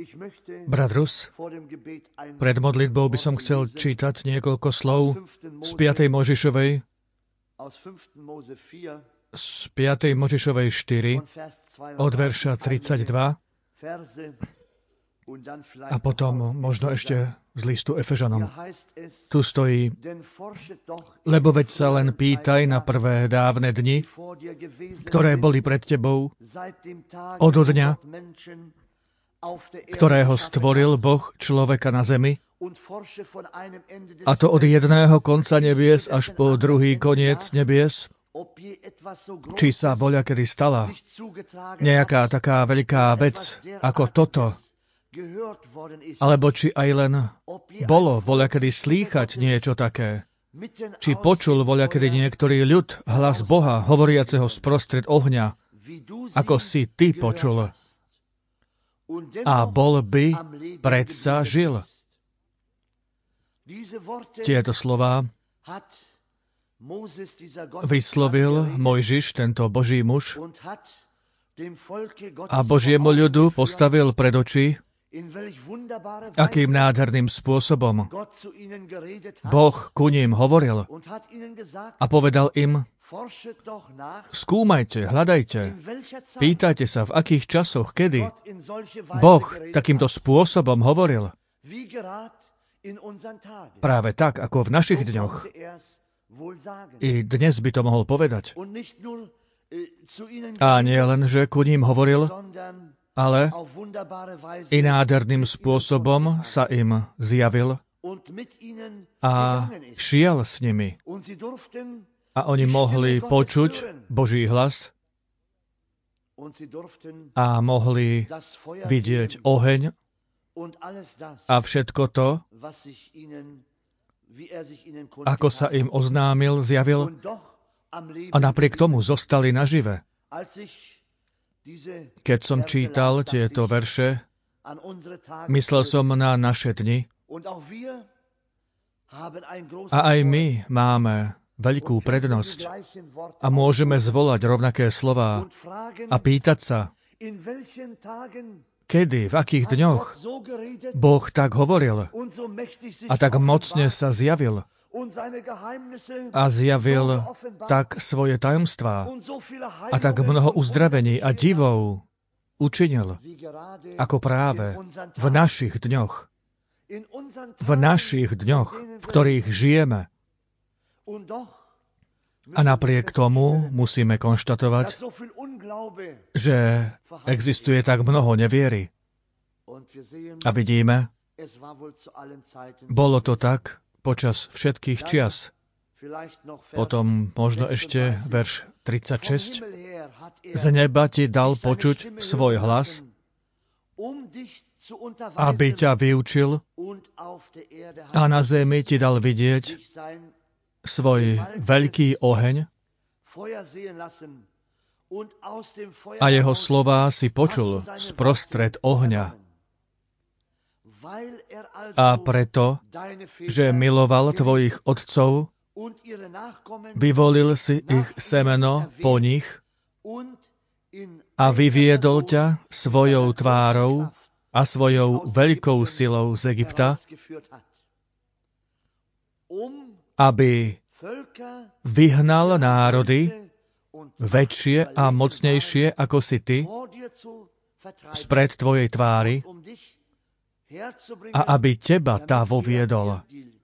Brat Rus, pred modlitbou by som chcel čítať niekoľko slov z 5. Mojžišovej, z 5. Mojžišovej 4, od verša 32, a potom možno ešte z listu Efežanom. Tu stojí: lebo veď sa len pýtaj na prvé dávne dni, ktoré boli pred tebou, od dňa, ktorého stvoril Boh človeka na zemi, a to od jedného konca nebies až po druhý koniec nebies, či sa voľakedy stala nejaká taká veľká vec ako toto, alebo či aj len bolo voľakedy slýchať niečo také, či počul voľakedy niektorý ľud hlas Boha, hovoriaceho sprostred ohňa, ako si ty počul, a bol by predsa žil. Tieto slová vyslovil Mojžiš, tento Boží muž, a Božiemu ľudu postavil pred oči, akým nádherným spôsobom Boh ku ním hovoril a povedal im: skúmajte, hľadajte, pýtajte sa, v akých časoch, kedy Boh takýmto spôsobom hovoril. Práve tak, ako v našich dňoch. I dnes by to mohol povedať. A nie len, že ku ním hovoril, ale i nádherným spôsobom sa im zjavil a šiel s nimi. A oni mohli počuť Boží hlas a mohli vidieť oheň a všetko to, ako sa im oznámil, zjavil, a napriek tomu zostali nažive. Keď som čítal tieto verše, myslel som na naše dni, a aj my máme veľkú prednosť a môžeme zvolať rovnaké slová a pýtať sa, kedy, v akých dňoch Boh tak hovoril a tak mocne sa zjavil a zjavil tak svoje tajomstvá a tak mnoho uzdravení a divov učinil, ako práve v našich dňoch, v ktorých žijeme. A napriek tomu musíme konštatovať, že existuje tak mnoho neviery. A vidíme, bolo to tak počas všetkých čias. Potom možno ešte verš 36. Z neba ti dal počuť svoj hlas, aby ťa vyučil, a na zemi ti dal vidieť svoj veľký oheň, a jeho slová si počul sprostred ohňa. A preto, že miloval tvojich otcov, vyvolil si ich semeno po nich a vyviedol ťa svojou tvárou a svojou veľkou silou z Egypta, aby vyhnal národy väčšie a mocnejšie ako si ty spred tvojej tvári, a aby teba tá voviedol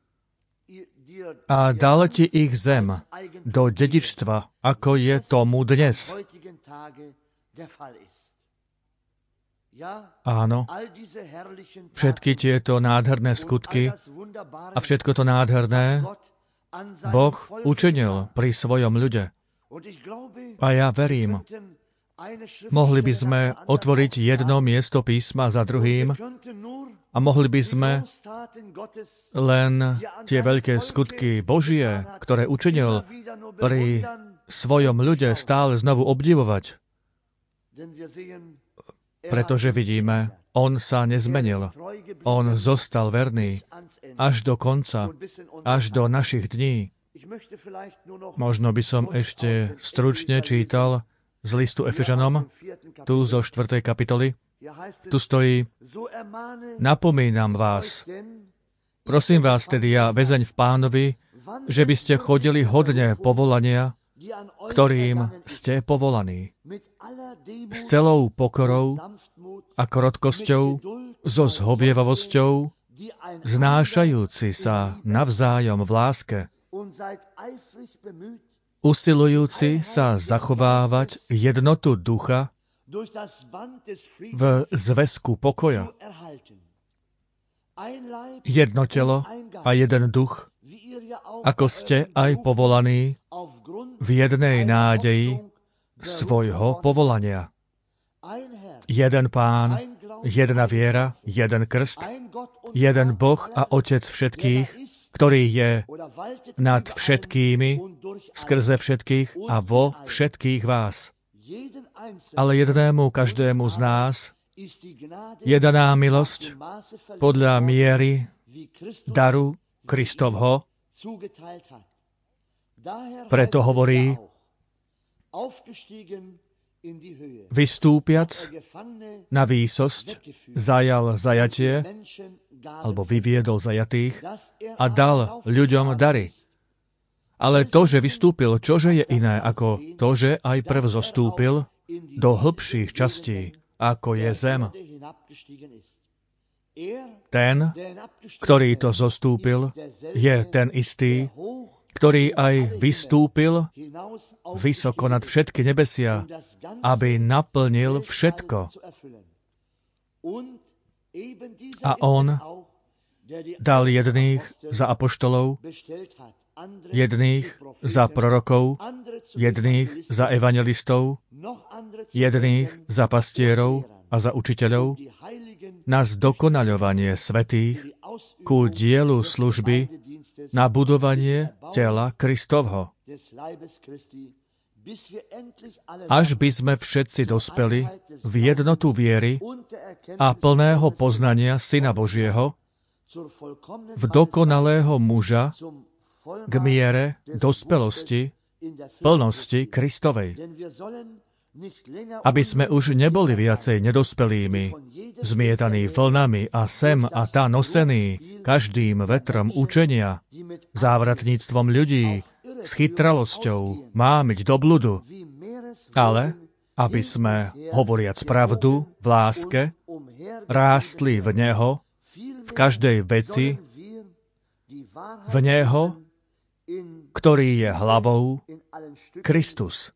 a dal ti ich zem do dedičstva, ako je tomu dnes. Áno, všetky tieto nádherné skutky a všetko to nádherné Boh učinil pri svojom ľude. A ja verím, mohli by sme otvoriť jedno miesto písma za druhým a mohli by sme len tie veľké skutky Božie, ktoré učinil pri svojom ľude, stále znovu obdivovať. Pretože vidíme, on sa nezmenil. On zostal verný až do konca, až do našich dní. Možno by som ešte stručne čítal z listu Efežanom, tu zo 4. kapitoly, Tu stojí: napomínam vás. Prosím vás tedy, ja, väzeň v Pánovi, že by ste chodili hodne povolania, ktorým ste povolaní. S celou pokorou a krotkosťou, so zhovievavosťou, znášajúci sa navzájom v láske, usilujúci sa zachovávať jednotu ducha v zväzku pokoja. Jedno telo a jeden duch, ako ste aj povolaní v jednej nádeji svojho povolania. Jeden Pán, jedna viera, jeden krst, jeden Boh a Otec všetkých, ktorý je nad všetkými, skrze všetkých a vo všetkých vás. Ale jednému každému z nás je daná milosť podľa miery daru Kristovho. Preto hovorí: vystúpiac na výsosť, zajal zajatie, alebo vyviedol zajatých a dal ľuďom dary. Ale to, že vystúpil, čože je iné ako to, že aj prv zostúpil do hlbších častí, ako je zem. Ten, ktorý to zostúpil, je ten istý, ktorý aj vystúpil vysoko nad všetky nebesia, aby naplnil všetko. A on dal jedných za apoštolov, jedných za prorokov, jedných za evangelistov, jedných za pastierov a za učiteľov, na zdokonaľovanie svätých ku dielu služby, na budovanie tela Kristovho. Až by sme všetci dospeli v jednotu viery a plného poznania Syna Božieho, v dokonalého muža, k miere dospelosti, plnosti Kristovej. Aby sme už neboli viacej nedospelými, zmietaní vlnami a sem a tá nosení každým vetrom učenia, závratníctvom ľudí, s chytralosťou mámiť do bludu, ale aby sme, hovoriac pravdu v láske, rástli v Neho, v každej veci, v Neho, ktorý je hlavou, Kristus,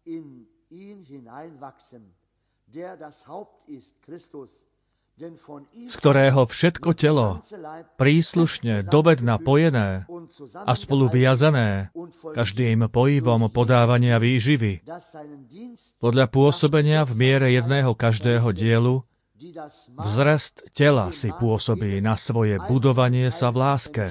z ktorého všetko telo, príslušne dovedna pojené a spolu viazané každým pohyvom podávania výživy, podľa pôsobenia v miere jedného každého dielu, vzrast tela si pôsobí na svoje budovanie sa v láske.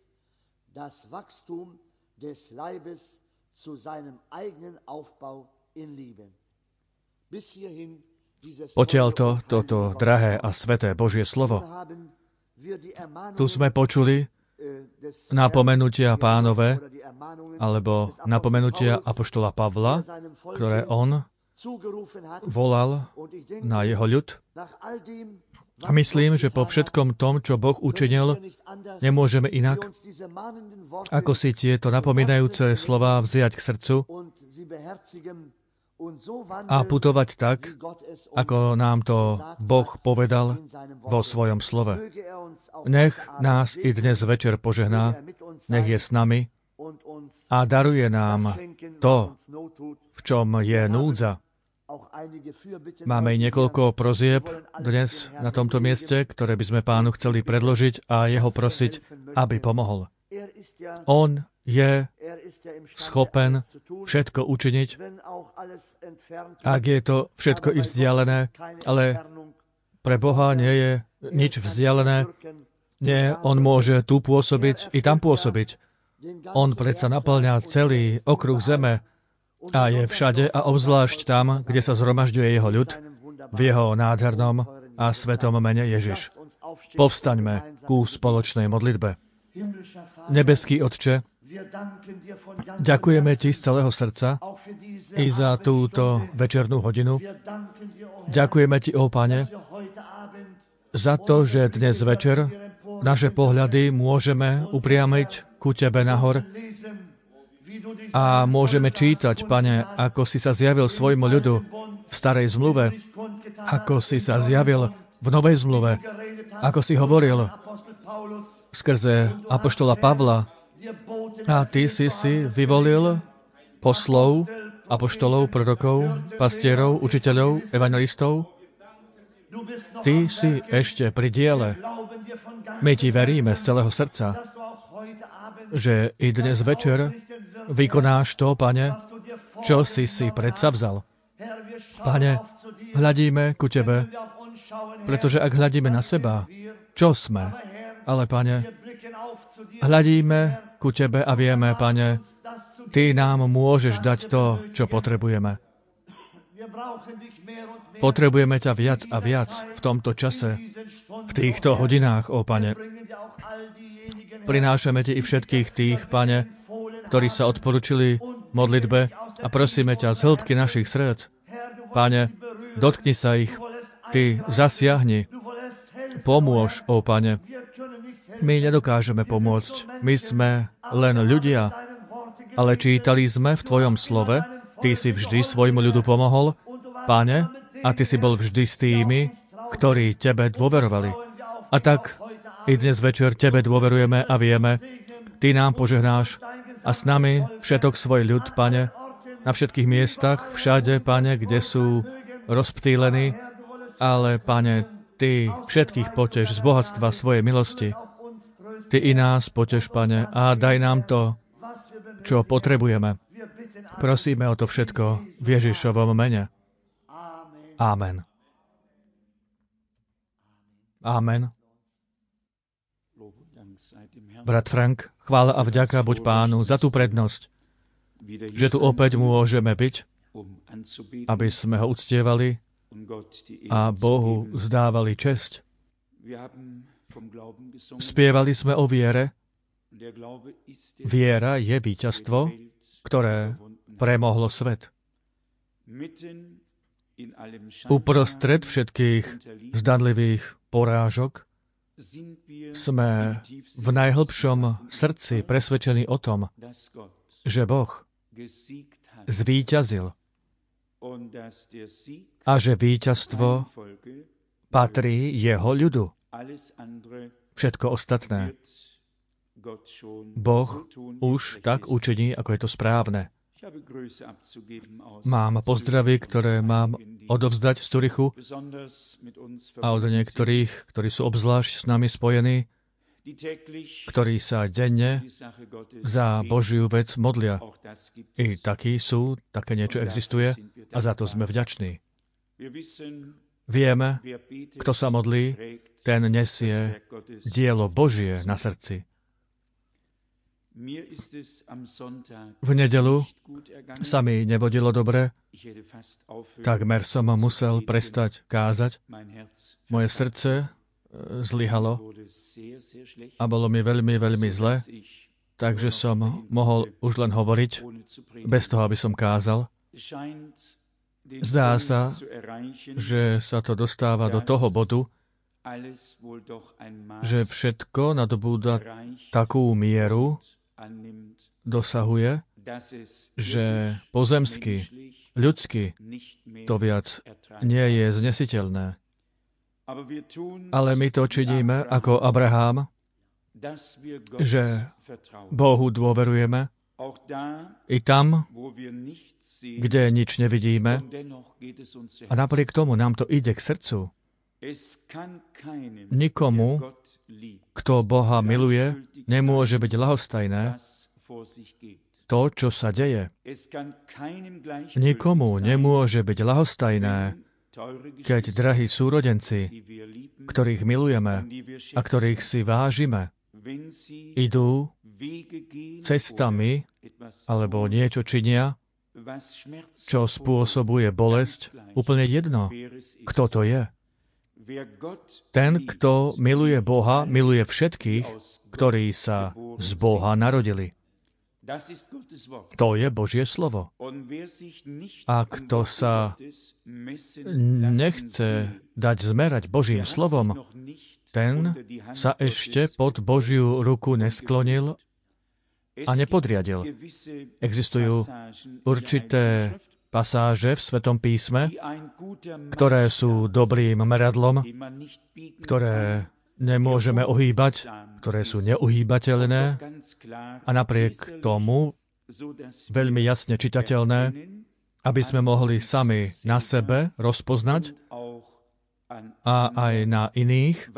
Odtiaľto toto drahé a sveté Božie slovo. Tu sme počuli napomenutia Pánove, alebo napomenutia apoštola Pavla, ktoré on volal na jeho ľud. A myslím, že po všetkom tom, čo Boh učinil, nemôžeme inak, ako si tieto napomínajúce slová vziať k srdcu a putovať tak, ako nám to Boh povedal vo svojom slove. Nech nás i dnes večer požehná, nech je s nami a daruje nám to, v čom je núdza. Máme niekoľko prosieb dnes na tomto mieste, ktoré by sme Pánu chceli predložiť a jeho prosiť, aby pomohol. On je schopen všetko učiniť, ak je to všetko i vzdialené, ale pre Boha nie je nič vzdialené. Nie, on môže tu pôsobiť i tam pôsobiť. On predsa naplňa celý okruh zeme a je všade a obzvlášť tam, kde sa zhromažďuje jeho ľud, v jeho nádhernom a svetom mene Ježiš. Povstaňme ku spoločnej modlitbe. Nebeský Otče, ďakujeme Ti z celého srdca i za túto večernú hodinu. Ďakujeme Ti, ó Pane, za to, že dnes večer naše pohľady môžeme upriamiť ku Tebe nahor a môžeme čítať, Pane, ako si sa zjavil svojmu ľudu v starej zmluve, ako si sa zjavil v novej zmluve, ako si hovoril skrze apoštola Pavla a Ty si vyvolil poslov, apoštolov, prorokov, pastierov, učiteľov, evangelistov. Ty si ešte pri diele. My Ti veríme z celého srdca, že i dnes večer vykonáš to, Pane, čo si predsavzal. Pane, hľadíme ku Tebe, pretože ak hľadíme na seba, čo sme? Ale, Pane, hľadíme ku Tebe a vieme, Pane, Ty nám môžeš dať to, čo potrebujeme. Potrebujeme ťa viac a viac v tomto čase, v týchto hodinách, ó Pane. Prinášame Ti i všetkých tých, Pane, ktorí sa odporučili modlitbe a prosíme ťa z hĺbky našich srdc. Pane, dotkni sa ich, Ty zasiahni, pomôž, ó Pane. My nedokážeme pomôcť, my sme len ľudia, ale čítali sme v Tvojom slove, Ty si vždy svojmu ľudu pomohol, Pane, a Ty si bol vždy s tými, ktorí Tebe dôverovali. A tak i dnes večer Tebe dôverujeme a vieme, Ty nám požehnáš a s nami všetok svoj ľud, Pane, na všetkých miestach, všade, Pane, kde sú rozptýlení, ale, Pane, Ty všetkých poteš z bohatstva svojej milosti. Ty i nás poteš, Pane, a daj nám to, čo potrebujeme. Prosíme o to všetko v Ježišovom mene. Amen. Amen. Brat Frank, chvála a vďaka buď Pánu za tú prednosť, že tu opäť môžeme byť, aby sme ho uctievali a Bohu zdávali česť. Spievali sme o viere. Viera je víťazstvo, ktoré premohlo svet. Uprostred všetkých zdanlivých porážok sme v najhlbšom srdci presvedčení o tom, že Boh zvíťazil a že víťazstvo patrí jeho ľudu. Všetko ostatné Boh už tak učiní, ako je to správne. Mám pozdravy, ktoré mám odovzdať z Zurichu a od niektorých, ktorí sú obzvlášť s nami spojení, ktorí sa denne za Božiu vec modlia. I takí sú, také niečo existuje a za to sme vďační. Vieme, kto sa modlí, ten nesie dielo Božie na srdci. V nedeľu sa mi nevodilo dobre, takmer som musel prestať kázať. Moje srdce zlyhalo a bolo mi veľmi, veľmi zle, takže som mohol už len hovoriť, bez toho, aby som kázal. Zdá sa, že sa to dostáva do toho bodu, že všetko nadobúda takú mieru, dosahuje, že pozemsky, ľudsky to viac nie je znesiteľné. Ale my to činíme ako Abraham, že Bohu dôverujeme i tam, kde nič nevidíme, a napriek tomu nám to ide k srdcu. Nikomu, kto Boha miluje, nemôže byť ľahostajné to, čo sa deje. Nikomu nemôže byť ľahostajné, keď drahí súrodenci, ktorých milujeme a ktorých si vážime, idú cestami alebo niečo činia, čo spôsobuje bolesť, úplne jedno, kto to je. Ten, kto miluje Boha, miluje všetkých, ktorí sa z Boha narodili. To je Božie slovo. A kto sa nechce dať zmerať Božím slovom, ten sa ešte pod Božiu ruku nesklonil a nepodriadil. Existujú určité pasáže v Svetom písme, ktoré sú dobrým meradlom, ktoré nemôžeme ohýbať, ktoré sú neuhýbateľné a napriek tomu veľmi jasne čitateľné, aby sme mohli sami na sebe rozpoznať a aj na iných,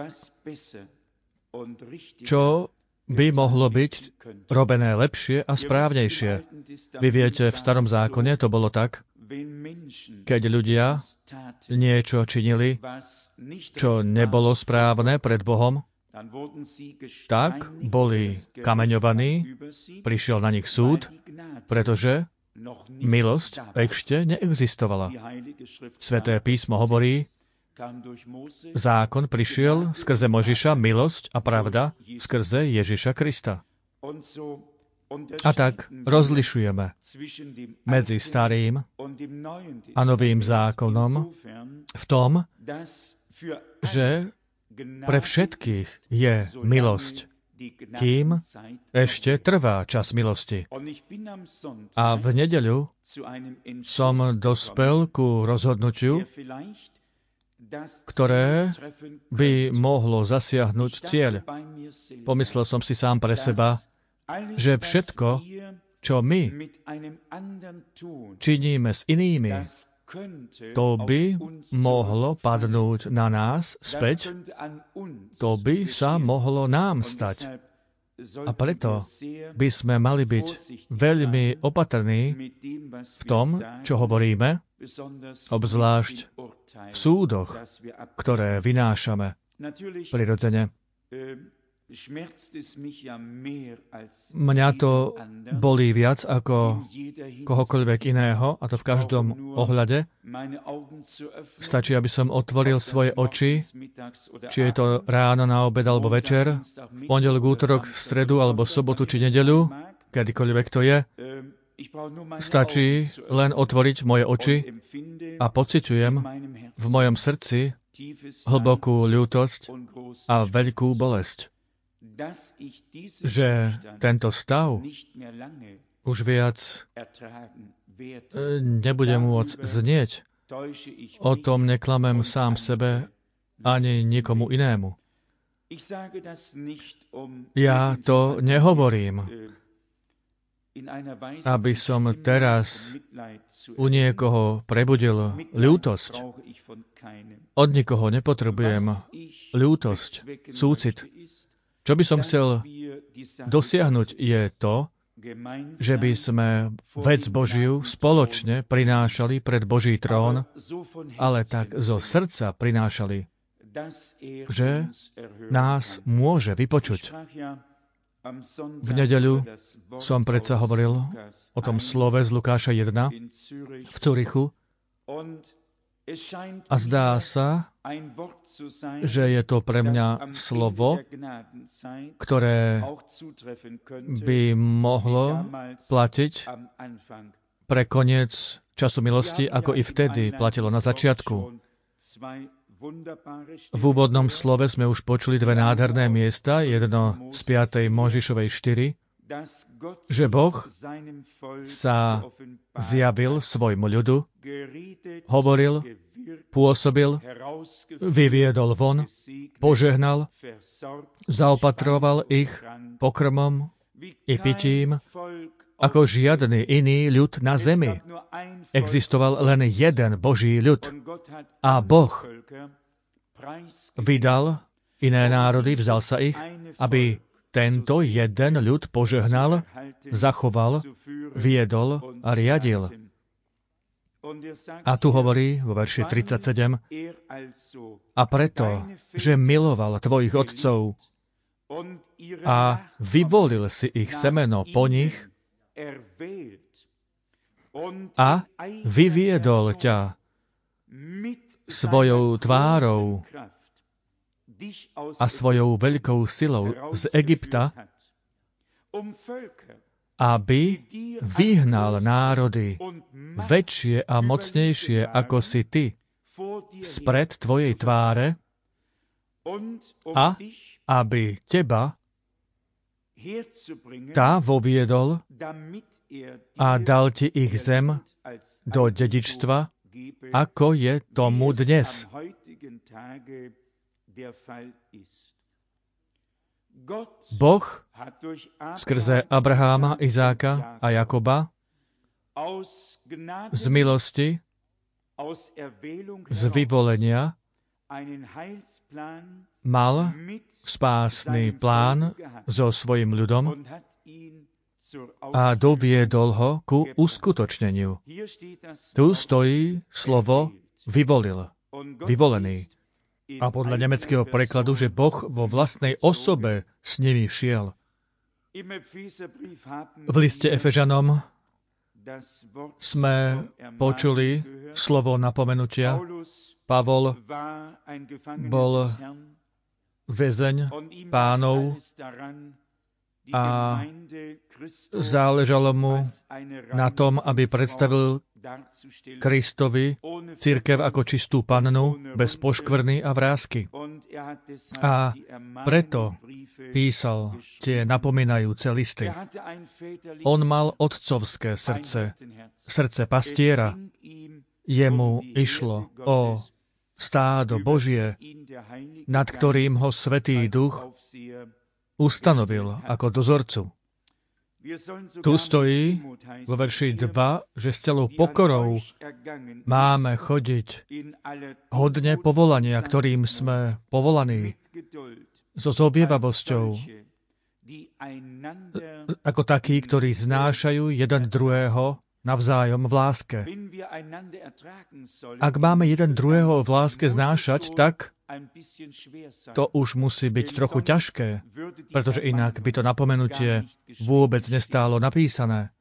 čo by mohlo byť robené lepšie a správnejšie. Vy viete, v Starom zákone to bolo tak, keď ľudia niečo činili, čo nebolo správne pred Bohom, tak boli kameňovaní, prišiel na nich súd, pretože milosť ešte neexistovala. Sväté písmo hovorí, zákon prišiel skrze Možiša, milosť a pravda skrze Ježiša Krista. A tak rozlišujeme medzi starým a novým zákonom v tom, že pre všetkých je milosť, kým ešte trvá čas milosti. A v nedeľu som dospel ku rozhodnutiu, ktoré by mohlo zasiahnuť cieľ. Pomyslel som si sám pre seba, že všetko, čo my činíme s inými, to by mohlo padnúť na nás späť, to by sa mohlo nám stať. A preto by sme mali byť veľmi opatrní v tom, čo hovoríme, obzvlášť v súdoch, ktoré vynášame. Prirodzene. Mňa to bolí viac ako kohokoľvek iného, a to v každom ohľade. Stačí, aby som otvoril svoje oči, či je to ráno, na obed alebo večer, v pondelok, útorok, stredu alebo sobotu či nedeľu, kedykoľvek to je. Stačí len otvoriť moje oči a pociťujem v mojom srdci hlbokú ľútosť a veľkú bolesť, že tento stav už viac nebude môcť znieť. O tom neklamem sám sebe ani nikomu inému. Ja to nehovorím, aby som teraz u niekoho prebudil ľútosť. Od nikoho nepotrebujem ľútosť, súcit. Čo by som chcel dosiahnuť je to, že by sme vec Božiu spoločne prinášali pred Boží trón, ale tak zo srdca prinášali, že nás môže vypočuť. V nedeľu som predsa hovoril o tom slove z Lukáša 1 v Curichu a zdá sa, že je to pre mňa slovo, ktoré by mohlo platiť pre koniec času milosti, ako i vtedy platilo na začiatku. V úvodnom slove sme už počuli dve nádherné miesta, jedno z 5. Mojžišovej 4, že Boh sa zjavil svojmu ľudu, hovoril, pôsobil, vyviedol von, požehnal, zaopatroval ich pokrmom i pitím, ako žiadny iný ľud na zemi. Existoval len jeden Boží ľud. A Boh vydal iné národy, vzal sa ich, aby tento jeden ľud požehnal, zachoval, viedol a riadil. A tu hovorí vo verši 37, a preto, že miloval tvojich otcov a vyvolil si ich semeno po nich a vyviedol ťa svojou tvárou a svojou veľkou silou z Egypta, aby vyhnal národy väčšie a mocnejšie ako si ty spred tvojej tváre a aby teba tá voviedol a dal ti ich zem do dedičstva, ako je tomu dnes. Boh skrze Abraháma, Izáka a Jakoba z milosti, z vyvolenia mal spásny plán so svojím ľudom a doviedol ho ku uskutočneniu. Tu stojí slovo vyvolil, vyvolený. A podľa nemeckého prekladu, že Boh vo vlastnej osobe s nimi šiel. V liste Efežanom sme počuli slovo napomenutia. Pavol bol väzeň Pánov a záležalo mu na tom, aby predstavil Kristovi cirkev ako čistú pannu, bez poškvrny a vrásky. A preto písal tie napomínajúce listy. On mal otcovské srdce, srdce pastiera. Jemu išlo o stádo Božie, nad ktorým ho Svätý Duch ustanovil ako dozorcu. Tu stojí vo verši 2, že s celou pokorou máme chodiť hodne povolania, ktorým sme povolaní, so zovievavosťou, ako takí, ktorí znášajú jeden druhého navzájom v láske. Ak máme jeden druhého v láske znášať, tak to už musí byť trochu ťažké, pretože inak by to napomenutie vôbec nestálo napísané.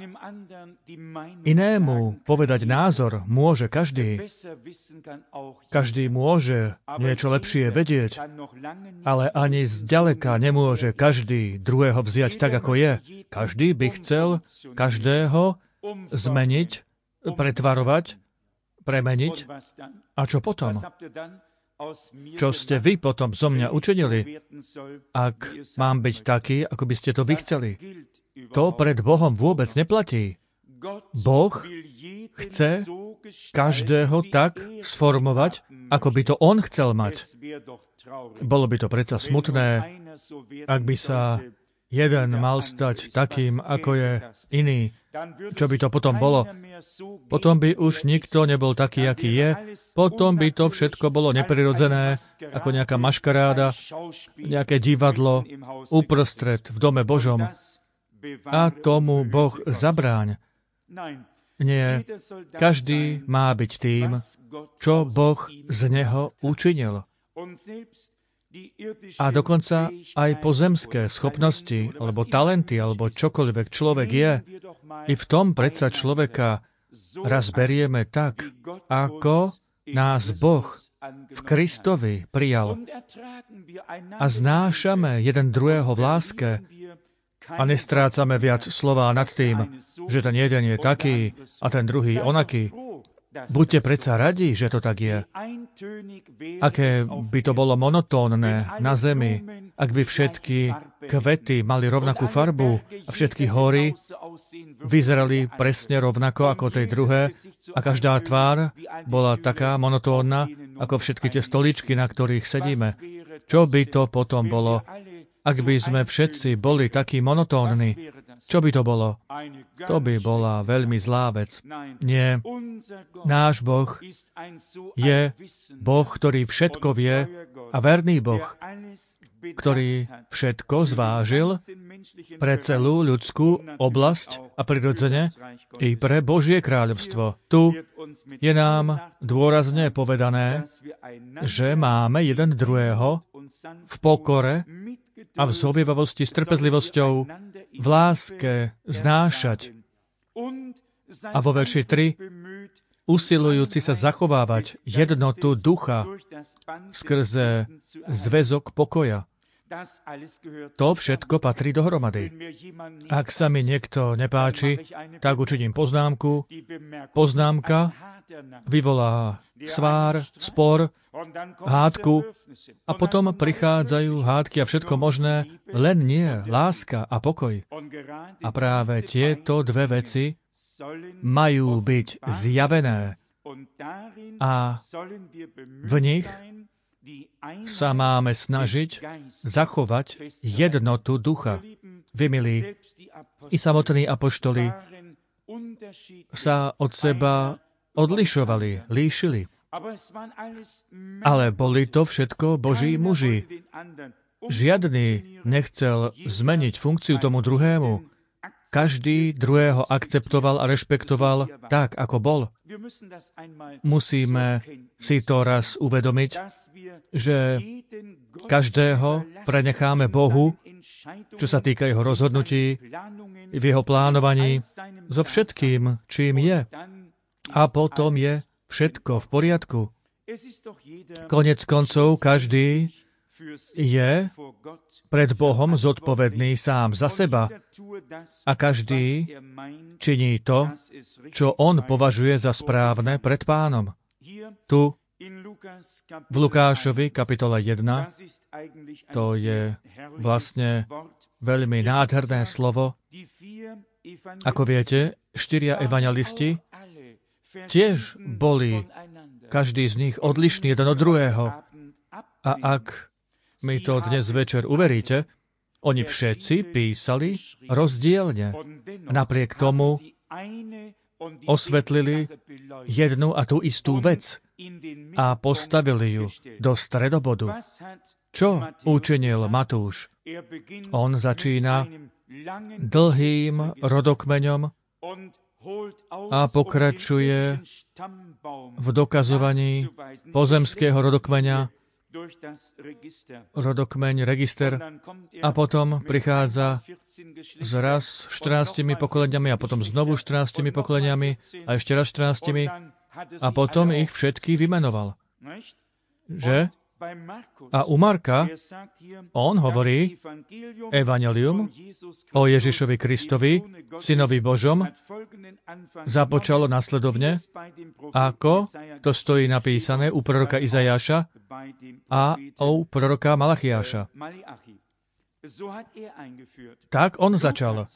Inému povedať názor môže každý. Každý môže niečo lepšie vedieť, ale ani zďaleka nemôže každý druhého vziať tak, ako je. Každý by chcel každého zmeniť, pretvarovať, premeniť. A čo potom? Čo ste vy potom zo mňa učinili, ak mám byť taký, ako by ste to vy chceli? To pred Bohom vôbec neplatí. Boh chce každého tak sformovať, ako by to on chcel mať. Bolo by to predsa smutné, ak by sa jeden mal stať takým, ako je iný. Čo by to potom bolo? Potom by už nikto nebol taký, aký je. Potom by to všetko bolo neprirodzené, ako nejaká maškaráda, nejaké divadlo uprostred v dome Božom. A tomu Boh zabráň. Nie, každý má byť tým, čo Boh z neho učinil. A dokonca aj pozemské schopnosti, alebo talenty, alebo čokoľvek človek je, i v tom predsa človeka raz berieme tak, ako nás Boh v Kristovi prijal. A znášame jeden druhého v láske a nestrácame viac slová nad tým, že ten jeden je taký a ten druhý onaký. Buďte predsa radi, že to tak je. Aké by to bolo monotónne na zemi, ak by všetky kvety mali rovnakú farbu a všetky hory vyzerali presne rovnako ako tej druhé a každá tvár bola taká monotónna ako všetky tie stoličky, na ktorých sedíme. Čo by to potom bolo, ak by sme všetci boli takí monotónni? Čo by to bolo? To by bola veľmi zlá vec. Nie. Náš Boh je Boh, ktorý všetko vie a verný Boh, ktorý všetko zvážil pre celú ľudskú oblasť a prirodzene i pre Božie kráľovstvo. Tu je nám dôrazne povedané, že máme jeden druhého v pokore a v zhovievavosti s trpezlivosťou v láske znášať. A vo verši 3, usilujúci sa zachovávať jednotu ducha skrze zväzok pokoja. To všetko patrí dohromady. Ak sa mi niekto nepáči, tak učiním poznámku. Poznámka vyvolá svár, spor, hádku a potom prichádzajú hádky a všetko možné, len nie láska a pokoj. A práve tieto dve veci majú byť zjavené a v nich sa máme snažiť zachovať jednotu ducha. Vy, milí, i samotní apoštoli sa od seba odlišovali, líšili. Ale boli to všetko Boží muži. Žiadny nechcel zmeniť funkciu tomu druhému. Každý druhého akceptoval a rešpektoval tak, ako bol. Musíme si to raz uvedomiť, že každého prenecháme Bohu, čo sa týka jeho rozhodnutí, v jeho plánovaní, so všetkým, čím je. A potom je všetko v poriadku. Konec koncov, každý je pred Bohom zodpovedný sám za seba a každý činí to, čo on považuje za správne pred Pánom. Tu v Lukášovi, kapitole 1, to je vlastne veľmi nádherné slovo. Ako viete, 4 evanjelisti tiež boli, každý z nich odlišný jeden od druhého. A ak mi to dnes večer uveríte, oni všetci písali rozdielne. Napriek tomu osvetlili jednu a tú istú vec a postavili ju do stredobodu. Čo učinil Matúš? On začína dlhým rodokmeňom a pokračuje v dokazovaní pozemského rodokmeňa, rodokmeň, register, a potom prichádza zraz 14 pokoleniami a potom znovu 14 pokoleniami a ešte raz 14 a potom ich všetky vymenoval. Že? A u Marka on hovorí evanjelium o Ježišovi Kristovi, synovi Božom, započalo nasledovne, ako to stojí napísané u proroka Izajáša a u proroka Malachiáša. Tak on začal.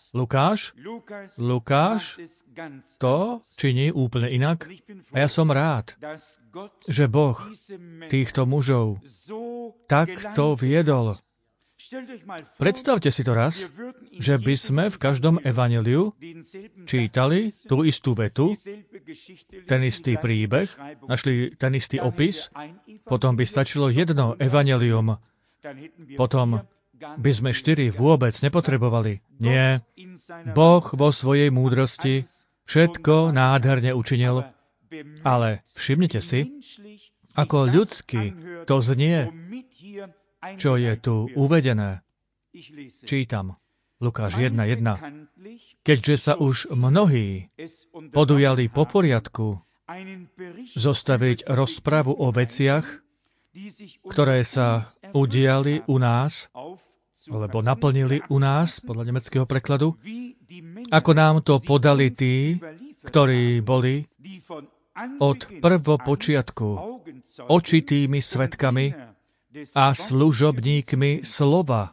Lukáš to činí úplne inak a ja som rád, že Boh týchto mužov takto viedol. Predstavte si to raz, že by sme v každom evanjeliu čítali tú istú vetu, ten istý príbeh, našli ten istý opis, potom by stačilo jedno evanjelium, potom by sme 4 vôbec nepotrebovali. Nie. Boh vo svojej múdrosti všetko nádherne učinil, ale všimnite si, ako ľudsky to znie, čo je tu uvedené. Čítam. Lukáš 1.1. Keďže sa už mnohí podujali po poriadku zostaviť rozpravu o veciach, ktoré sa udiali u nás, alebo naplnili u nás, podľa nemeckého prekladu, ako nám to podali tí, ktorí boli od prvopočiatku očitými svedkami a služobníkmi slova.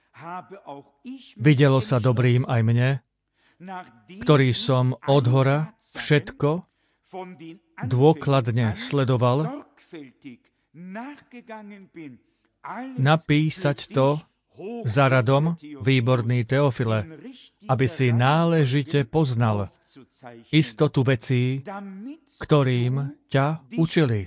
Videlo sa dobrým aj mne, ktorý som odhora všetko dôkladne sledoval, napísať to za radom, výborný Teofile, aby si náležite poznal istotu vecí, ktorým ťa učili.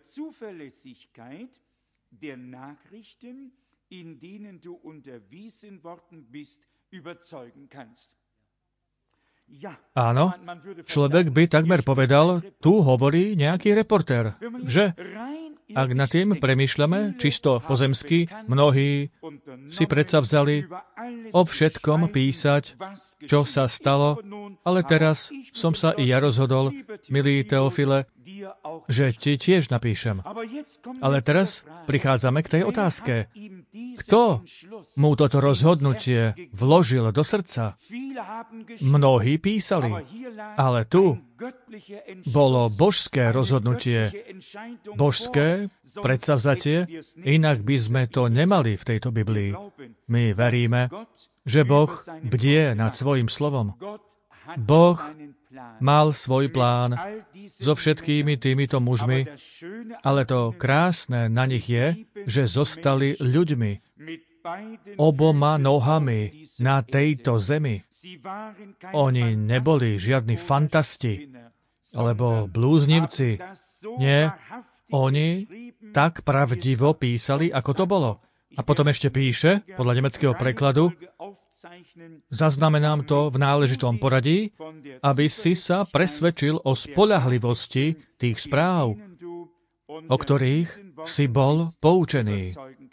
Áno, človek by takmer povedal, tu hovorí nejaký reportér, že ak nad tým premýšľame čisto pozemsky, mnohí si predsa vzali o všetkom písať, čo sa stalo, ale teraz som sa i ja rozhodol, milý Teofile, že ti tiež napíšem. Ale teraz prichádzame k tej otázke. Kto mu toto rozhodnutie vložil do srdca? Mnohí písali, ale tu bolo božské rozhodnutie, božské predsavzatie, inak by sme to nemali v tejto Biblii. My veríme, že Boh bdie nad svojím slovom. Boh mal svoj plán so všetkými týmito mužmi, ale to krásne na nich je, že zostali ľuďmi, oboma nohami na tejto zemi. Oni neboli žiadni fantasti alebo blúznivci. Nie, oni tak pravdivo písali, ako to bolo. A potom ešte píše, podľa nemeckého prekladu, zaznamenám to v náležitom poradí, aby si sa presvedčil o spoľahlivosti tých správ, o ktorých si bol poučený.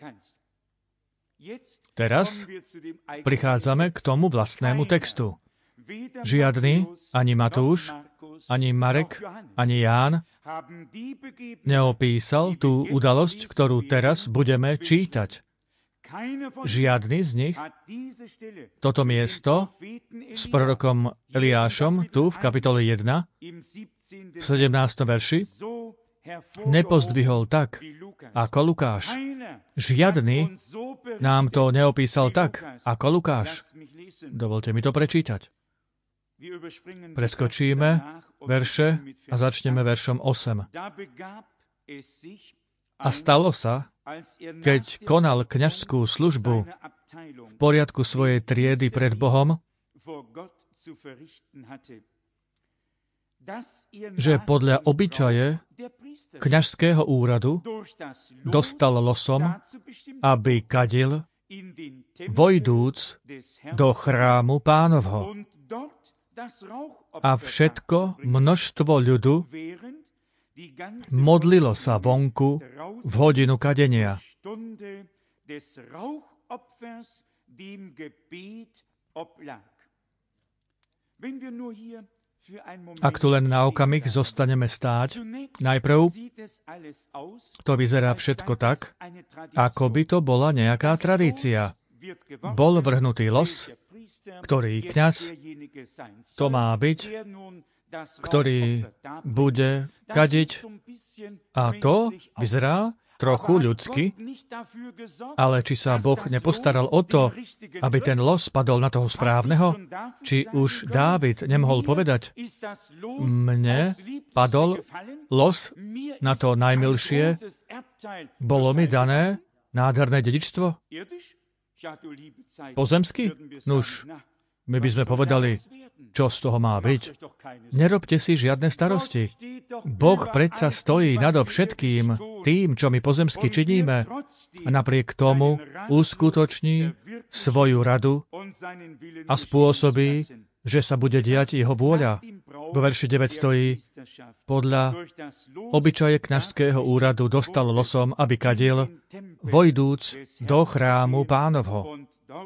Teraz prichádzame k tomu vlastnému textu. Žiadny, ani Matúš, ani Marek, ani Ján neopísal tú udalosť, ktorú teraz budeme čítať. Žiadny z nich toto miesto s prorokom Eliášom tu v kapitole 1 v 17. verši nepozdvihol tak, ako Lukáš. Žiadny nám to neopísal tak, ako Lukáš. Dovolte mi to prečítať. Preskočíme verše a začneme veršom 8. A stalo sa, keď konal kňažskú službu v poriadku svojej triedy pred Bohom, že podľa obyčaje kňažského úradu dostal losom, aby kadil, vojdúc do chrámu Pánovho. A všetko množstvo ľudu modlilo sa vonku v hodinu kadenia. Ak tu len na okamih zostaneme stáť, najprv to vyzerá všetko tak, ako by to bola nejaká tradícia. Bol vrhnutý los, ktorý kňaz, to má byť, ktorý bude kadiť. A to vyzerá trochu ľudsky, ale či sa Boh nepostaral o to, aby ten los padol na toho správneho? Či už Dávid nemohol povedať, mne padol los na to najmilšie, bolo mi dané nádherné dedičstvo? Pozemsky? Nuž, my by sme povedali, čo z toho má byť. Nerobte si žiadne starosti. Boh predsa stojí nado všetkým tým, čo my pozemsky činíme, a napriek tomu uskutoční svoju radu a spôsobí, že sa bude diať jeho vôľa. Vo verši 9 stojí, podľa obyčaje kňažského úradu dostal losom, aby kadil, vojdúc do chrámu Pánovho.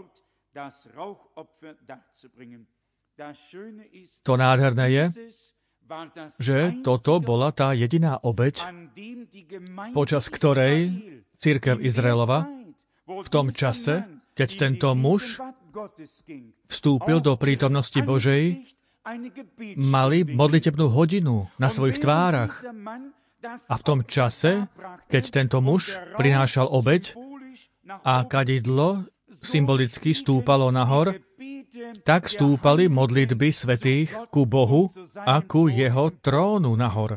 To nádherné je, že toto bola tá jediná obeť, počas ktorej cirkev Izraelova v tom čase, keď tento muž vstúpil do prítomnosti Božej, mali modlitebnú hodinu na svojich tvárach. A v tom čase, keď tento muž prinášal obeť a kadidlo symbolicky stúpalo nahor, tak stúpali modlitby svätých ku Bohu a ku jeho trónu nahor.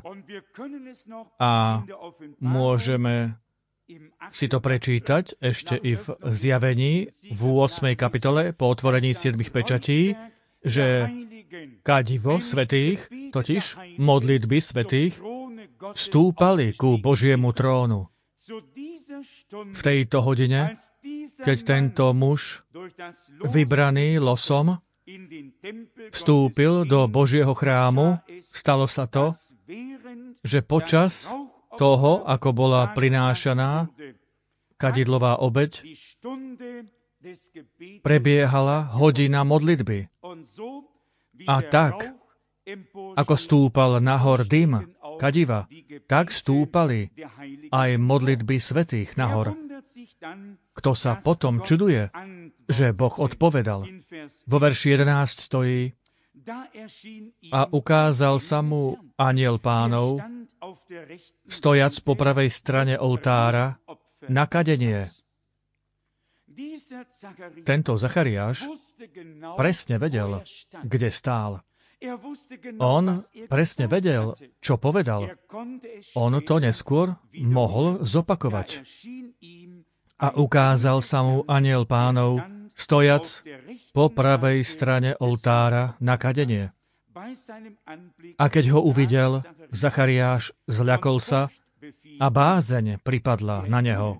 A môžeme si to prečítať ešte i v Zjavení v 8. kapitole po otvorení 7 pečatí, že kadivo svätých, totiž modlitby svätých, stúpali ku Božiemu trónu. V tejto hodine, keď tento muž, vybraný losom, vstúpil do Božieho chrámu, stalo sa to, že počas toho, ako bola prinášaná kadidlová obeť, prebiehala hodina modlitby. A tak, ako stúpal nahor dym kadiva, tak stúpali aj modlitby svätých nahor. K kto sa potom čuduje, že Boh odpovedal. Vo verši 11 stojí: a ukázal sa mu anjel Pánov, stojac po pravej strane oltára na kadenie. Tento Zachariáš presne vedel, kde stál. On presne vedel, čo povedal. On to neskôr mohol zopakovať. A ukázal sa mu anjel Pánov, stojac po pravej strane oltára na kadenie. A keď ho uvidel, Zachariáš zľakol sa a bázeň pripadla na neho.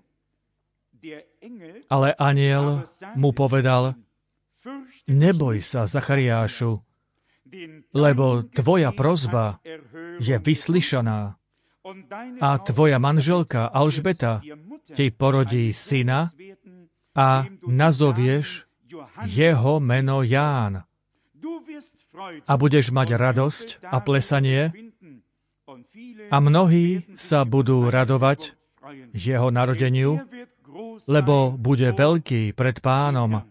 Ale anjel mu povedal: neboj sa, Zachariášu, lebo tvoja prosba je vyslyšaná a tvoja manželka Alžbeta ti porodí syna a nazovieš jeho meno Ján. A budeš mať radosť a plesanie a mnohí sa budú radovať jeho narodeniu, lebo bude veľký pred Pánom.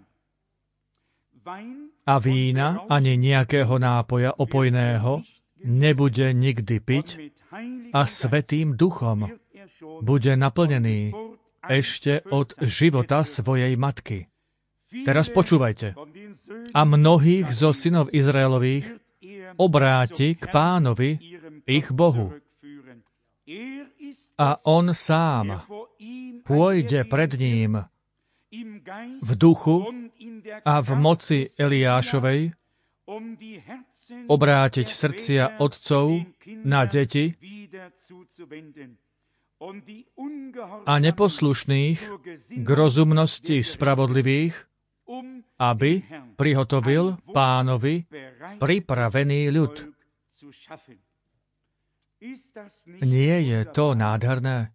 A vína ani nejakého nápoja opojného nebude nikdy piť a Svätým Duchom bude naplnený ešte od života svojej matky. Teraz počúvajte. A mnohých zo synov Izraelových obráti k Pánovi, ich Bohu. A on sám pôjde pred ním v duchu a v moci Eliášovej, obrátiť srdcia otcov na deti a neposlušných k rozumnosti spravodlivých, aby prihotovil Pánovi pripravený ľud. Nie je to nádherné?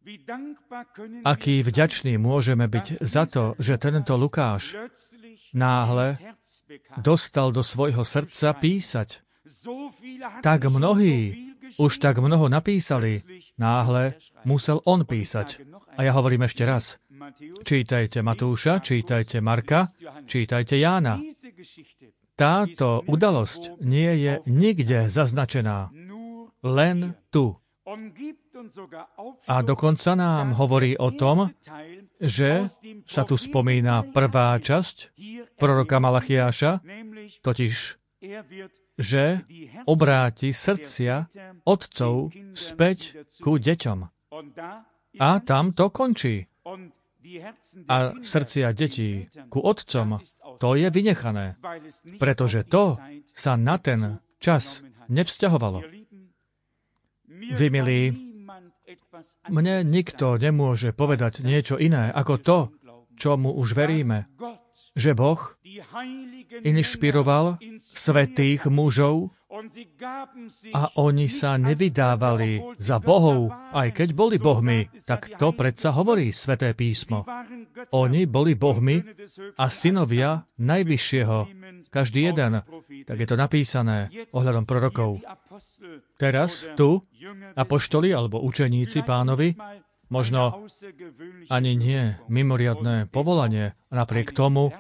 Aký vďační môžeme byť za to, že tento Lukáš náhle dostal do svojho srdca písať. Tak mnohí už tak mnoho napísali, náhle musel on písať. A ja hovorím ešte raz. Čítajte Matúša, čítajte Marka, čítajte Jána. Táto udalosť nie je nikde zaznačená. Len tu. A dokonca nám hovorí o tom, že sa tu spomína prvá časť proroka Malachiáša, totiž, že obráti srdcia otcov späť ku deťom. A tam to končí. A srdcia detí ku otcom, to je vynechané, pretože to sa na ten čas nevzťahovalo. Vy, milí, mne nikto nemôže povedať niečo iné ako to, čomu už veríme, že Boh inšpiroval svätých mužov a oni sa nevydávali za bohov, aj keď boli bohmi, tak to predsa hovorí Sväté písmo. Oni boli bohmi a synovia Najvyššieho, každý jeden. Tak je to napísané ohľadom prorokov. Teraz tu apoštoli alebo učeníci Pánovi, možno ani nie mimoriadne povolanie, napriek tomu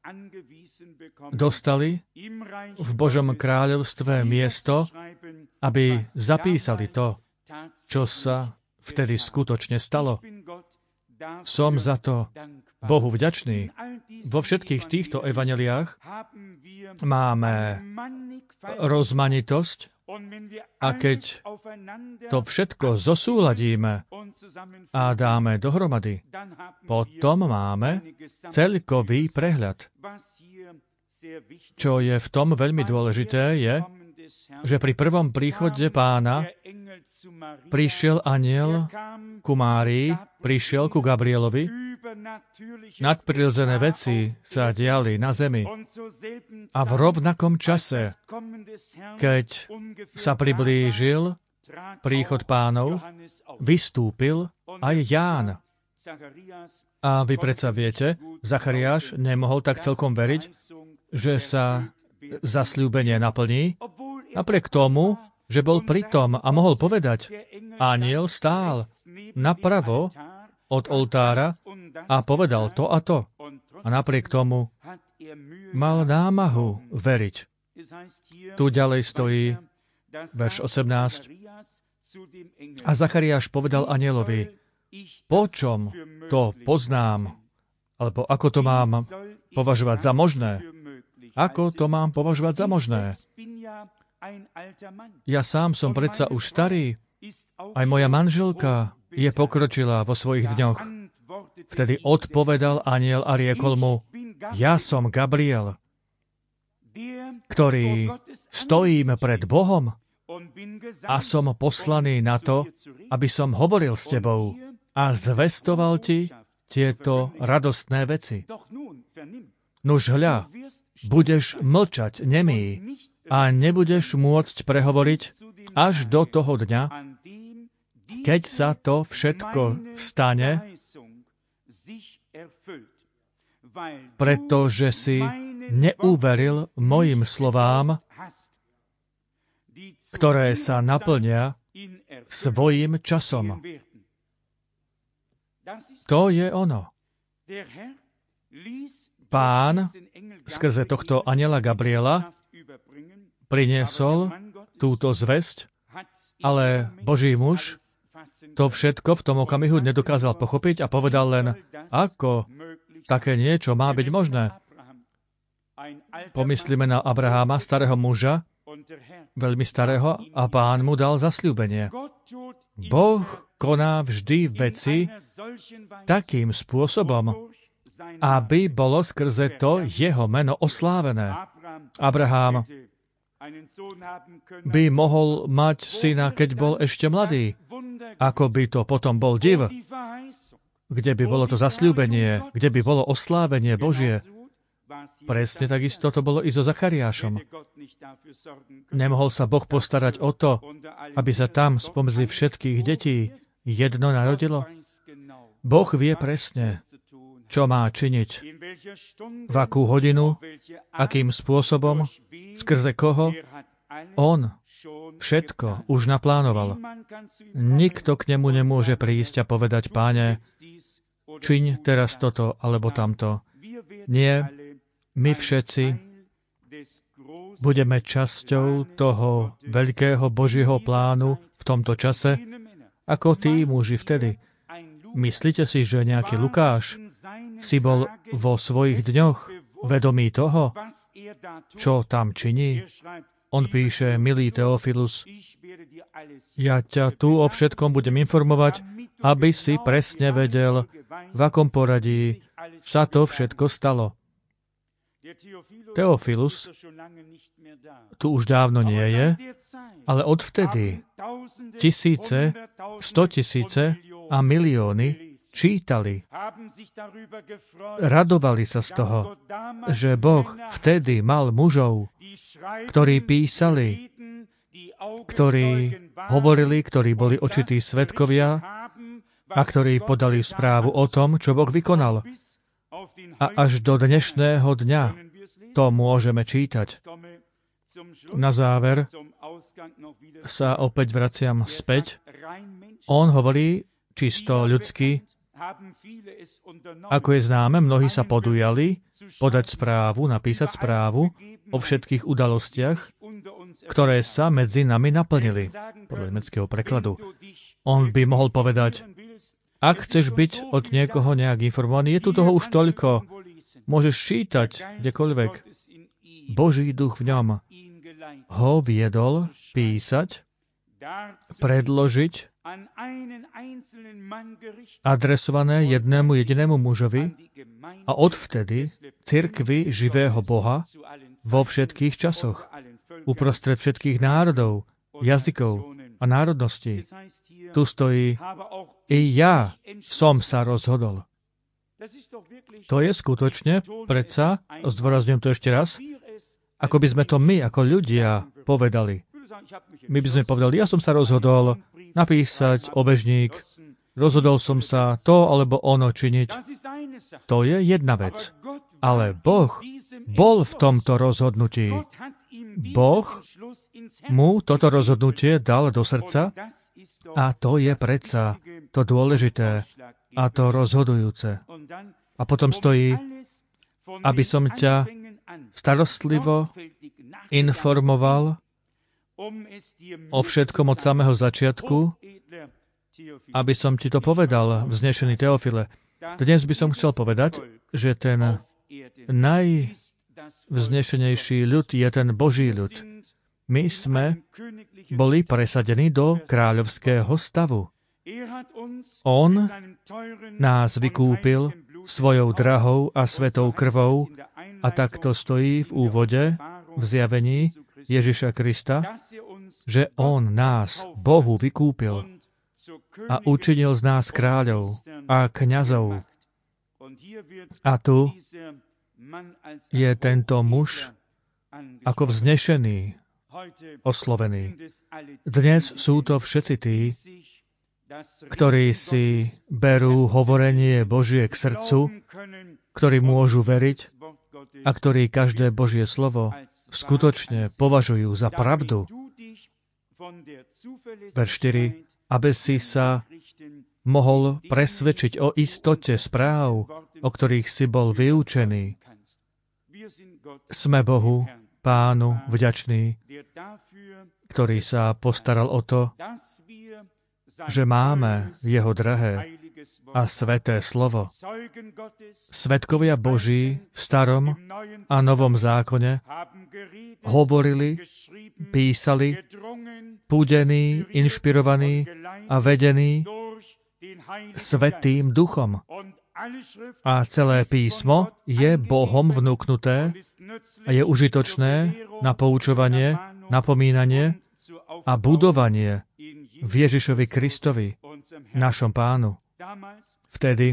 dostali v Božom kráľovstve miesto, aby zapísali to, čo sa vtedy skutočne stalo. Som za to Bohu vďačný. Vo všetkých týchto evanjeliách máme rozmanitosť a keď to všetko zosúladíme a dáme dohromady, potom máme celkový prehľad. Čo je v tom veľmi dôležité, je, že pri prvom príchode Pána prišiel anjel ku Márii, prišiel ku Gabrielovi, nadprirodzené veci sa diali na zemi a v rovnakom čase, keď sa priblížil príchod Pánov, vystúpil aj Ján. A vy predsa viete, Zachariáš nemohol tak celkom veriť, že sa zasľúbenie naplní, napriek tomu, že bol pritom a mohol povedať, anjel stál napravo od oltára a povedal to a to. A napriek tomu mal námahu veriť. Tu ďalej stojí verš 18. A Zachariáš povedal anjelovi, po čom to poznám, alebo ako to mám považovať za možné? Ako to mám považovať za možné? Ja sám som predsa už starý, aj moja manželka je pokročilá vo svojich dňoch. Vtedy odpovedal anjel a riekol mu, ja som Gabriel, ktorý stojím pred Bohom a som poslaný na to, aby som hovoril s tebou a zvestoval ti tieto radostné veci. Nuž hľa, budeš mlčať nemý a nebudeš môcť prehovoriť až do toho dňa, keď sa to všetko stane, pretože si neuveril mojim slovám, ktoré sa naplnia svojím časom. To je ono. Pán skrze tohto anjela Gabriela priniesol túto zvesť, ale Boží muž to všetko v tom okamihu nedokázal pochopiť a povedal len, ako také niečo má byť možné. Pomyslíme na Abraháma, starého muža, veľmi starého, a Pán mu dal zasľúbenie. Boh koná vždy veci takým spôsobom, aby bolo skrze to jeho meno oslávené. Abraham by mohol mať syna, keď bol ešte mladý. Ako by to potom bol div, kde by bolo to zasľúbenie, kde by bolo oslávenie Božie. Presne takisto to bolo i so Zachariášom. Nemohol sa Boh postarať o to, aby sa tam spomedzi všetkých detí jedno narodilo? Boh vie presne, čo má činiť, v akú hodinu, akým spôsobom, skrze koho. On všetko už naplánoval. Nikto k nemu nemôže prísť a povedať, Páne, čiň teraz toto alebo tamto. Nie, my všetci budeme časťou toho veľkého Božieho plánu v tomto čase, ako tí muži vtedy. Myslíte si, že nejaký Lukáš si bol vo svojich dňoch vedomý toho, čo tam činí? On píše, milý Teofilus, ja ťa tu o všetkom budem informovať, aby si presne vedel, v akom poradí sa to všetko stalo. Teofilus tu už dávno nie je, ale odvtedy tisíce, 100 000 a milióny čítali. Radovali sa z toho, že Boh vtedy mal mužov, ktorí písali, ktorí hovorili, ktorí boli očití svedkovia a ktorí podali správu o tom, čo Boh vykonal. A až do dnešného dňa to môžeme čítať. Na záver sa opäť vraciam späť. On hovorí čisto ľudsky, ako je známe, mnohí sa podujali podať správu, napísať správu o všetkých udalostiach, ktoré sa medzi nami naplnili. Podľa nemeckého prekladu. On by mohol povedať, ak chceš byť od niekoho nejak informovaný, je tu toho už toľko. Môžeš čítať kdekoľvek. Boží duch v ňom ho viedol písať, predložiť, adresované jednému jedinému mužovi a odvtedy cirkvi živého Boha vo všetkých časoch, uprostred všetkých národov, jazykov a národností. Tu stojí, i ja som sa rozhodol. To je skutočne, predsa, zdôrazňujem to ešte raz, ako by sme to my, ako ľudia, povedali. My by sme povedali, ja som sa rozhodol napísať obežník, rozhodol som sa to alebo ono činiť. To je jedna vec. Ale Boh bol v tomto rozhodnutí. Boh mu toto rozhodnutie dal do srdca a to je predsa to dôležité a to rozhodujúce. A potom stojí, aby som ťa starostlivo informoval o všetkom od samého začiatku, aby som ti to povedal, vznešený Teofile. Dnes by som chcel povedať, že ten najvznešenejší ľud je ten Boží ľud. My sme boli presadení do kráľovského stavu. On nás vykúpil svojou drahou a svetou krvou a takto stojí v úvode v zjavení Ježiša Krista, že on nás, Bohu, vykúpil a učinil z nás kráľov a kňazov. A tu je tento muž ako vznešený, oslovený. Dnes sú to všetci tí, ktorí si berú hovorenie Božie k srdcu, ktorí môžu veriť a ktorí každé Božie slovo skutočne považujú za pravdu. Verš 4. Aby si sa mohol presvedčiť o istote správ, o ktorých si bol vyučený. Sme Bohu, Pánu, vďační, ktorý sa postaral o to, že máme jeho drahé a sveté slovo. Svedkovia Boží v starom a novom zákone hovorili, písali, púdení, inšpirovaní a vedení Svätým Duchom. A celé písmo je Bohom vnúknuté a je užitočné na poučovanie, napomínanie a budovanie v Ježišovi Kristovi, našom Pánu. Vtedy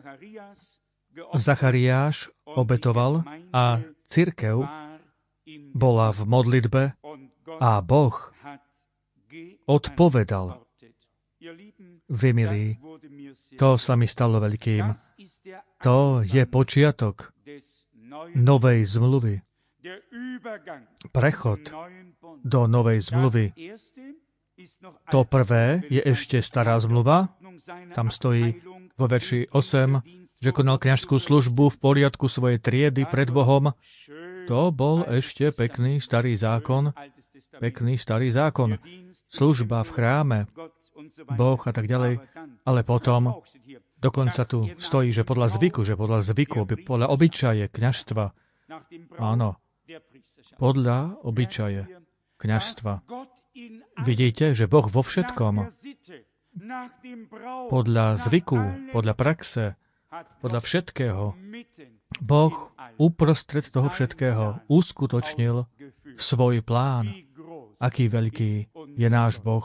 Zachariáš obetoval a cirkev bola v modlitbe a Boh odpovedal. Vy, milí, to sa mi stalo veľkým. To je počiatok novej zmluvy. Prechod do novej zmluvy. To prvé je ešte stará zmluva. Tam stojí vo verši 8, že konal kňažskú službu v poriadku svojej triedy pred Bohom. To bol ešte pekný starý zákon. Pekný starý zákon. Služba v chráme, Boh a tak ďalej. Ale potom dokonca tu stojí, že podľa zvyku, podľa obyčaje kňažstva. Áno, podľa obyčaje kňažstva. Vidíte, že Boh vo všetkom, podľa zvyku, podľa praxe, podľa všetkého, Boh uprostred toho všetkého uskutočnil svoj plán. Aký veľký je náš Boh.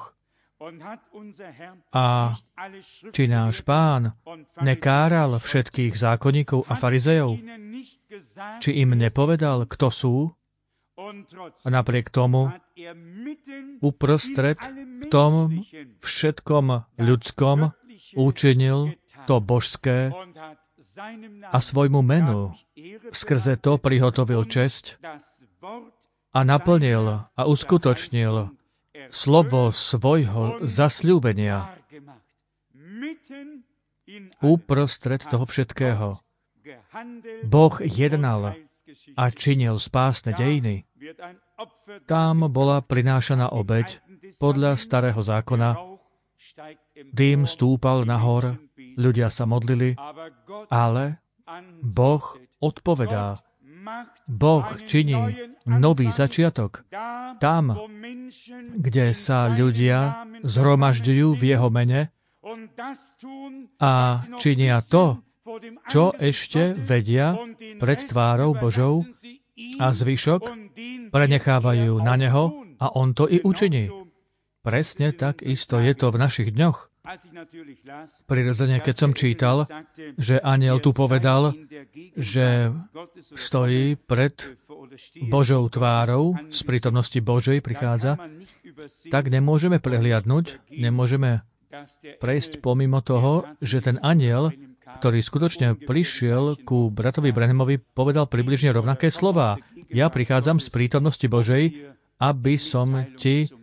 A či náš Pán nekáral všetkých zákonníkov a farizejov? Či im nepovedal, kto sú? A napriek tomu uprostred v tom všetkom ľudskom učinil to božské a svojmu menu skrze to prihotovil česť a naplnil a uskutočnil slovo svojho zasľúbenia. Uprostred toho všetkého Boh jednal a činil spásne dejiny. Tam bola prinášaná obeť podľa starého zákona. Dým stúpal nahor, ľudia sa modlili, ale Boh odpovedá. Boh činí nový začiatok. Tam, kde sa ľudia zhromažďujú v jeho mene a činia to, čo ešte vedia pred tvárou Božou a zvyšok prenechávajú na neho a on to i učiní. Presne tak isto je to v našich dňoch. Prirodzene, keď som čítal, že anjel tu povedal, že stojí pred Božou tvárou, z prítomnosti Božej prichádza, tak nemôžeme prehliadnúť, nemôžeme prejsť pomimo toho, že ten anjel, ktorý skutočne prišiel ku bratovi Branhamovi, povedal približne rovnaké slová. Ja prichádzam z prítomnosti Božej, aby som ti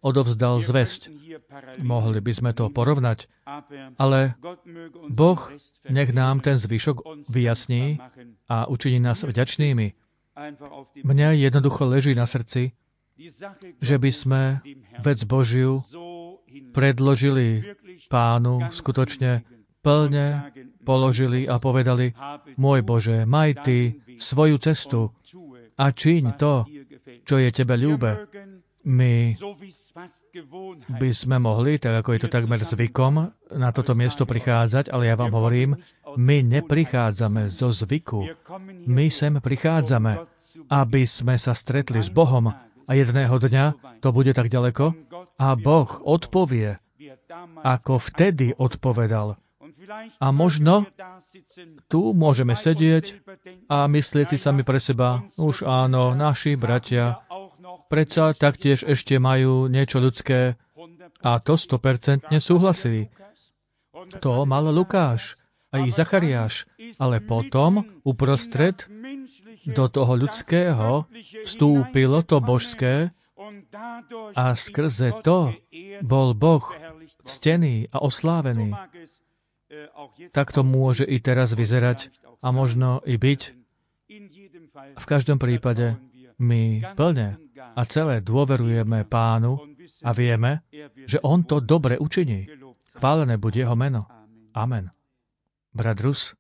odovzdal zvesť. Mohli by sme to porovnať, ale Boh nech nám ten zvyšok vyjasní a učiní nás vďačnými. Mne jednoducho leží na srdci, že by sme vec Božiu predložili Pánu, skutočne plne položili a povedali: môj Bože, maj Ty svoju cestu a čiň to, čo je Tebe ľúbe. My by sme mohli, tak ako je to takmer zvykom, na toto miesto prichádzať, ale ja vám hovorím, my neprichádzame zo zvyku. My sem prichádzame, aby sme sa stretli s Bohom a jedného dňa to bude tak ďaleko a Boh odpovie, ako vtedy odpovedal. A možno tu môžeme sedieť a myslieť si sami pre seba: už áno, naši bratia predsa taktiež ešte majú niečo ľudské, a to 100% súhlasili. To mal Lukáš a i Zachariáš, ale potom uprostred do toho ľudského vstúpilo to božské a skrze to bol Boh ctený a oslávený. Tak to môže i teraz vyzerať a možno i byť. V každom prípade my plne a celé dôverujeme Pánu a vieme, že On to dobre učiní. Chválené buď Jeho meno. Amen. Brat Rus,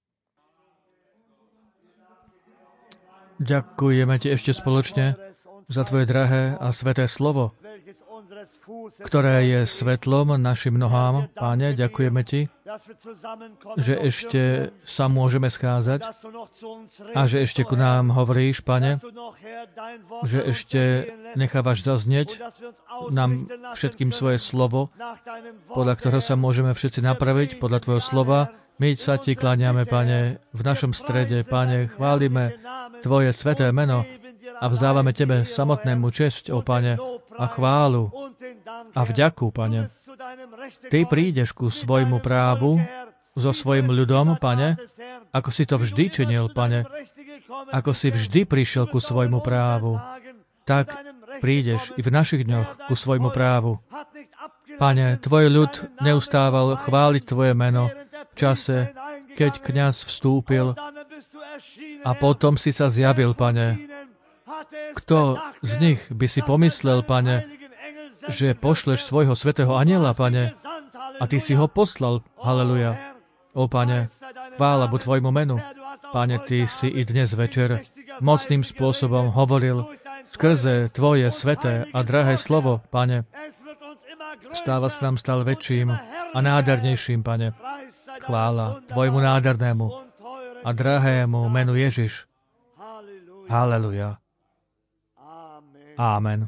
ďakujeme Ti ešte spoločne za Tvoje drahé a sveté slovo, ktoré je svetlom našim nohám. Páne, ďakujeme Ti, že ešte sa môžeme scházať a že ešte ku nám hovoríš, Pane, že ešte nechávaš zaznieť nám všetkým svoje slovo, podľa ktorého sa môžeme všetci napraviť, podľa Tvojho slova. My sa Ti kláňame, Pane, v našom strede, Pane, chválime Tvoje sveté meno a vzdávame Tebe samotnému česť, ó Pane, a chválu a vďaku, Pane. Ty prídeš ku svojmu právu so svojim ľudom, Pane, ako si to vždy činil, Pane. Ako si vždy prišiel ku svojmu právu, tak prídeš i v našich dňoch ku svojmu právu. Pane, Tvoj ľud neustával chváliť Tvoje meno v čase, keď kňaz vstúpil a potom si sa zjavil, Pane. Kto z nich by si pomyslel, Pane, že pošleš svojho svätého anjela, Pane, a Ty si ho poslal. Haleluja. Ó, Pane, chvála buď Tvojmu menu. Pane, Ty si i dnes večer mocným spôsobom hovoril skrze Tvoje sveté a drahé slovo, Pane. Stáva sa nám stále väčším a nádhernejším, Pane. Chvála Tvojmu nádhernému a drahému menu Ježiš. Haleluja. Amen.